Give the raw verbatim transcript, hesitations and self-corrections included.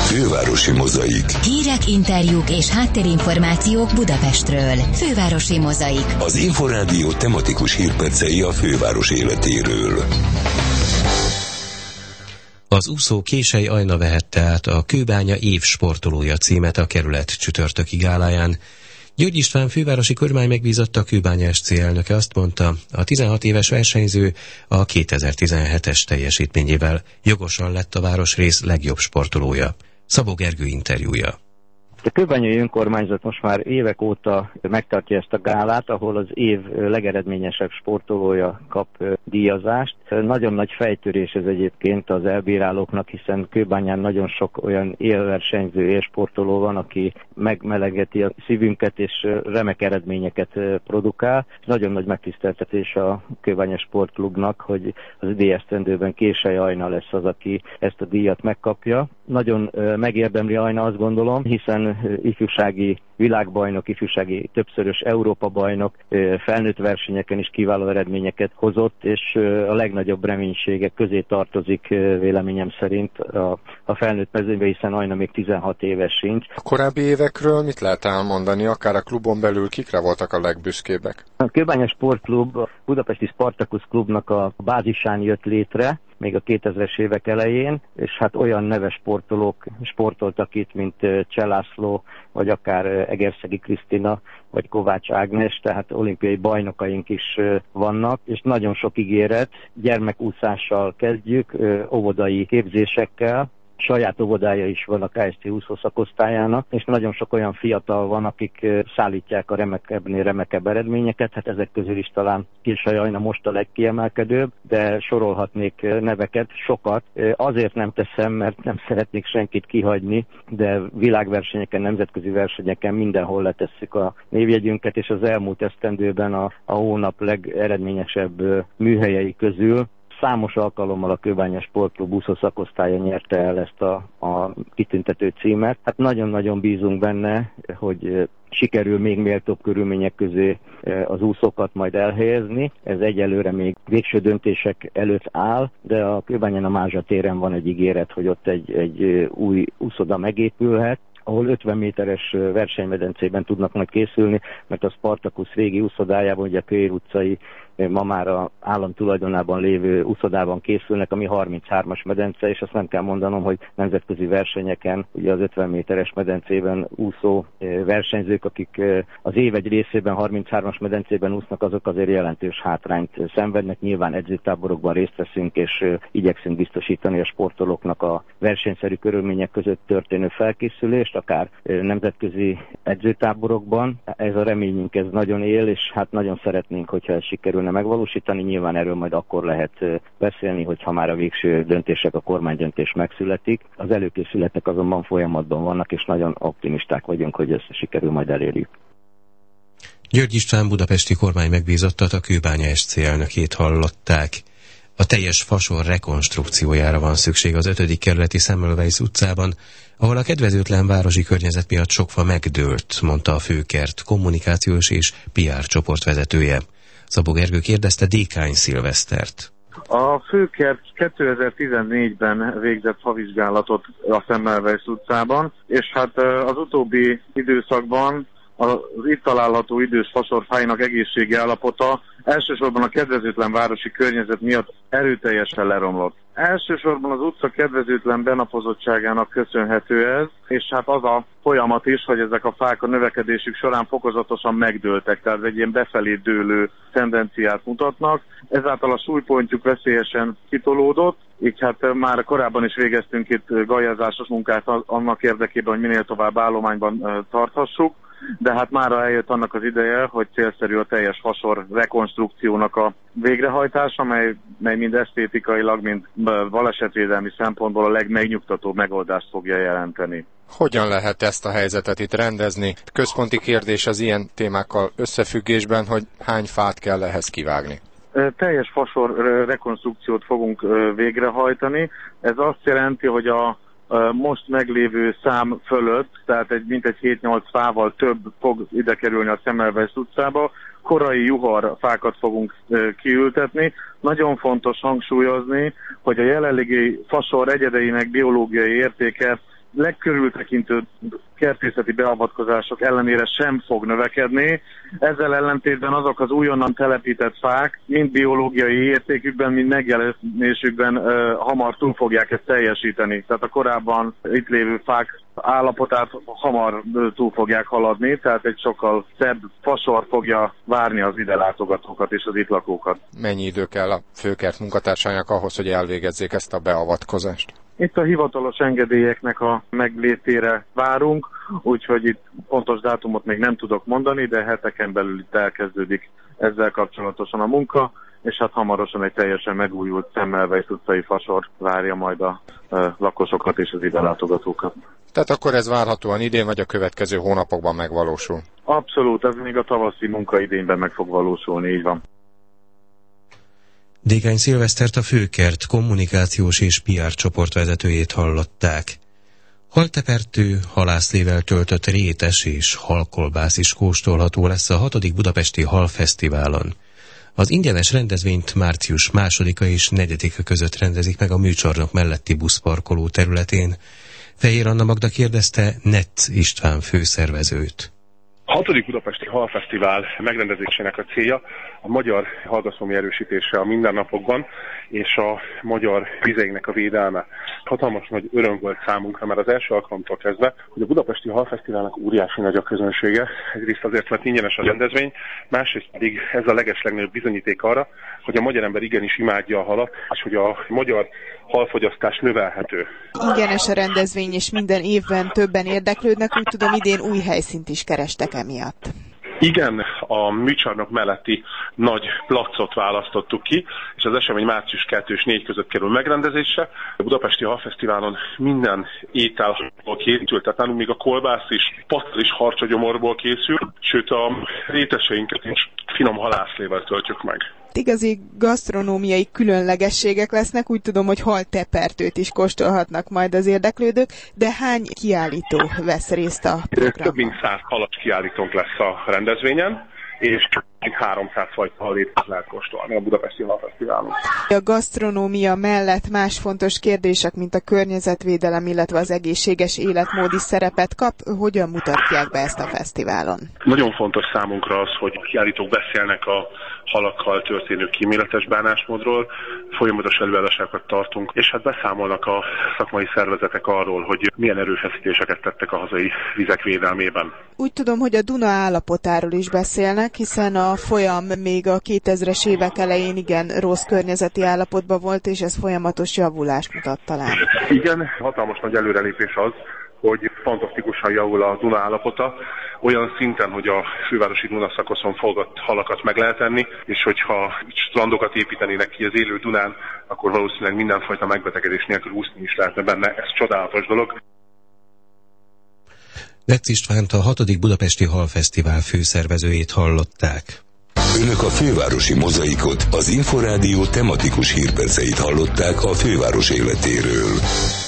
Fővárosi mozaik. Hírek, interjúk és háttérinformációk Budapestről. Fővárosi mozaik. Az Inforádió tematikus hírpercei a főváros életéről. Az úszó Késely Ajna vehette át a Kőbánya év sportolója címet a kerület csütörtöki gáláján. György István fővárosi kormány megbízotta, a Kőbánya es cé elnöke azt mondta, a tizenhat éves versenyző a kétezer-tizenhetes teljesítményével jogosan lett a városrész legjobb sportolója. Szabó Gergő interjúja. A kőbányai önkormányzat most már évek óta megtartja ezt a gálát, ahol az év legeredményesebb sportolója kap díjazást. Nagyon nagy fejtörés ez egyébként az elbírálóknak, hiszen Kőbányán nagyon sok olyan élversenyző, élsportoló van, aki megmelegeti a szívünket és remek eredményeket produkál. Nagyon nagy megtiszteltetés a Kőbánya Sportklubnak, hogy az idei esztendőben Késely Ajna lesz az, aki ezt a díjat megkapja. Nagyon megérdemli Ajna, azt gondolom, hiszen ifjúsági világbajnok, ifjúsági többszörös Európa-bajnok, felnőtt versenyeken is kiváló eredményeket hozott, és a legnagyobb reménységek közé tartozik véleményem szerint a, a felnőtt mezőnybe, hiszen Ajna még tizenhat éves sincs. A korábbi évekről mit lehet elmondani, akár a klubon belül kikre voltak a legbüszkébbek? A Kőbánya Sportklub a Budapesti Spartacus Klubnak a bázisán jött létre, még a kétezres évek elején, és hát olyan neves sportolók sportoltak itt, mint Cseh László, vagy akár Egerszegi Krisztina, vagy Kovács Ágnes, tehát olimpiai bajnokaink is vannak, és nagyon sok ígéret, gyermekúszással kezdjük, óvodai képzésekkel, saját óvodája is van a ká es té úszó szakosztályának, és nagyon sok olyan fiatal van, akik szállítják a remekebbnél remekebb eredményeket, hát ezek közül is talán Késely Ajna most a legkiemelkedőbb, de sorolhatnék neveket, sokat. Azért nem teszem, mert nem szeretnék senkit kihagyni, de világversenyeken, nemzetközi versenyeken mindenhol letesszük a névjegyünket, és az elmúlt esztendőben a, a hónap legeredményesebb műhelyei közül számos alkalommal a Kőbánya Sportklub úszó szakosztálya nyerte el ezt a, a kitüntető címet. Hát nagyon-nagyon bízunk benne, hogy sikerül még méltóbb körülmények közé az úszókat majd elhelyezni. Ez egyelőre még végső döntések előtt áll, de a Kőbányán a Mázsa téren van egy ígéret, hogy ott egy, egy új úszoda megépülhet, ahol ötven méteres versenymedencében tudnak majd készülni, mert a Spartacus régi úszodájában, ugye a Kőér utcai, ma már a állam tulajdonában lévő úszodában készülnek, ami harminchármas medence, és azt nem kell mondanom, hogy nemzetközi versenyeken, ugye az ötven méteres medencében úszó versenyzők, akik az év egy részében harminchármas medencében úsznak, azok azért jelentős hátrányt szenvednek. Nyilván edzőtáborokban részt veszünk, és igyekszünk biztosítani a sportolóknak a versenyszerű körülmények között történő felkészülést, akár nemzetközi edzőtáborokban. Ez a reményünk, ez nagyon él, és hát nagyon szeretnénk, hogyha ez sikerülne megvalósítani. Nyilván erről majd akkor lehet beszélni, hogyha már a végső döntések, a kormánydöntés megszületik. Az előkészületek azonban folyamatban vannak, és nagyon optimisták vagyunk, hogy ezt sikerül majd elérjük. György István budapesti kormány megbízottat, a Kőbánya es cé elnökét hallották. A teljes fasor rekonstrukciójára van szükség az ötödik kerületi Semmelweis utcában, ahol a kedvezőtlen városi környezet miatt sok fa megdőlt, mondta a Főkert kommunikációs és pé er csoport vezetője. Szabó Gergő kérdezte Dékány Szilvesztert. A Főkert kétezer-tizennégyben végzett favizsgálatot a Semmelweis utcában, és hát az utóbbi időszakban az itt található idős fasorfáinak egészségi állapota elsősorban a kedvezőtlen városi környezet miatt erőteljesen leromlott. Elsősorban az utca kedvezőtlen benapozottságának köszönhető ez, és hát az a folyamat is, hogy ezek a fák a növekedésük során fokozatosan megdőltek, tehát egy ilyen befelé dőlő tendenciát mutatnak. Ezáltal a súlypontjuk veszélyesen kitolódott, így hát már korábban is végeztünk itt gajazásos munkát annak érdekében, hogy minél tovább állományban tarthassuk, de hát mára eljött annak az ideje, hogy célszerű a teljes fasor rekonstrukciónak a végrehajtása, mely, mely mind esztétikailag, mind balesetvédelmi szempontból a legmegnyugtatóbb megoldást fogja jelenteni. Hogyan lehet ezt a helyzetet itt rendezni? Központi kérdés az ilyen témákkal összefüggésben, hogy hány fát kell ehhez kivágni? Teljes fasor rekonstrukciót fogunk végrehajtani. Ez azt jelenti, hogy a most meglévő szám fölött, tehát egy mintegy hét-nyolc fával több fog ide kerülni a Semmelweis utcába. Korai juhar fákat fogunk kiültetni. Nagyon fontos hangsúlyozni, hogy a jelenlegi fasor egyedeinek biológiai értéke legkörültekintő kertészeti beavatkozások ellenére sem fog növekedni. Ezzel ellentétben azok az újonnan telepített fák, mind biológiai értékükben, mind megjelenésükben uh, hamar túl fogják ezt teljesíteni. Tehát a korábban itt lévő fák állapotát hamar túl fogják haladni, tehát egy sokkal szebb fasor fogja várni az ide látogatókat és az itt lakókat. Mennyi idő kell a főkert munkatársainak ahhoz, hogy elvégezzék ezt a beavatkozást? Itt a hivatalos engedélyeknek a meglétére várunk, úgyhogy itt pontos dátumot még nem tudok mondani, de heteken belül itt elkezdődik ezzel kapcsolatosan a munka, és hát hamarosan egy teljesen megújult Semmelweis utcai fasor várja majd a e, lakosokat és az ide látogatókat. Tehát akkor ez várhatóan idén vagy a következő hónapokban megvalósul? Abszolút, ez még a tavaszi munkaidényben meg fog valósulni, így van. Dékány Szilvesztert, a Főkert kommunikációs és pé er csoportvezetőjét hallották. Haltepertő, halászlével töltött rétes és halkolbász is kóstolható lesz a hatodik budapesti halfesztiválon. Az ingyenes rendezvényt március másodika és negyedike között rendezik meg a műcsarnok melletti buszparkoló területén. Fehér Anna Magda kérdezte Netz István főszervezőt. A hatodik budapesti halfesztivál megrendezésének a célja a magyar hallgatómi erősítése a mindennapokban és a magyar vizeinknek a védelme. Hatalmas nagy öröm volt számunkra, mert az első alkalomtól kezdve, hogy a budapesti halfesztiválnak óriási nagy a közönsége. Egyrészt azért, mert ingyenes a rendezvény, másrészt pedig ez a legeslegnagyobb bizonyíték arra, hogy a magyar ember igenis imádja a halat, és hogy a magyar halfogyasztás növelhető. Ingyenes a rendezvény, és minden évben többen érdeklődnek, úgy tudom, idén új helyszínt is kerestek emiatt. Igen, a műcsarnok melletti nagy placot választottuk ki, és az esemény március kettő és négy között kerül megrendezésre. A budapesti halfesztiválon minden ételból készült, tehát nálunk még a kolbász is, pattal is harcsagyomorból készül, sőt a réteseinket is finom halászlével töltjük meg. Igazi gasztronómiai különlegességek lesznek, úgy tudom, hogy haltepertőt is kóstolhatnak majd az érdeklődők, de hány kiállító vesz részt a programban? Több mint száz halas kiállítónk lesz a rendezvényen, és háromszáz fajta halét lehet kóstolni a budapesti halfesztiválon. A gasztronómia mellett más fontos kérdések, mint a környezetvédelem, illetve az egészséges életmód is szerepet kap. Hogyan mutatják be ezt a fesztiválon? Nagyon fontos számunkra az, hogy a kiállítók beszélnek a halakkal történő kíméletes bánásmódról, folyamatos előadásokat tartunk, és hát beszámolnak a szakmai szervezetek arról, hogy milyen erőfeszítéseket tettek a hazai vizek védelmében. Úgy tudom, hogy a Duna állapotáról is beszélnek, hiszen a folyam még a kétezres évek elején igen rossz környezeti állapotban volt, és ez folyamatos javulást mutat talán. Igen, hatalmas nagy előrelépés az, hogy fantasztikusan javul a Duna állapota, olyan szinten, hogy a fővárosi Duna szakaszon fogott halakat meg lehet enni, és hogyha strandokat építenének ki az élő Dunán, akkor valószínűleg mindenfajta megbetegedés nélkül úszni is lehetne benne. Ez csodálatos dolog. Netz Istvánt, a hatodik budapesti halfesztivál főszervezőjét hallották. Önök a fővárosi mozaikot, az Inforádió tematikus hírperceit hallották a főváros életéről.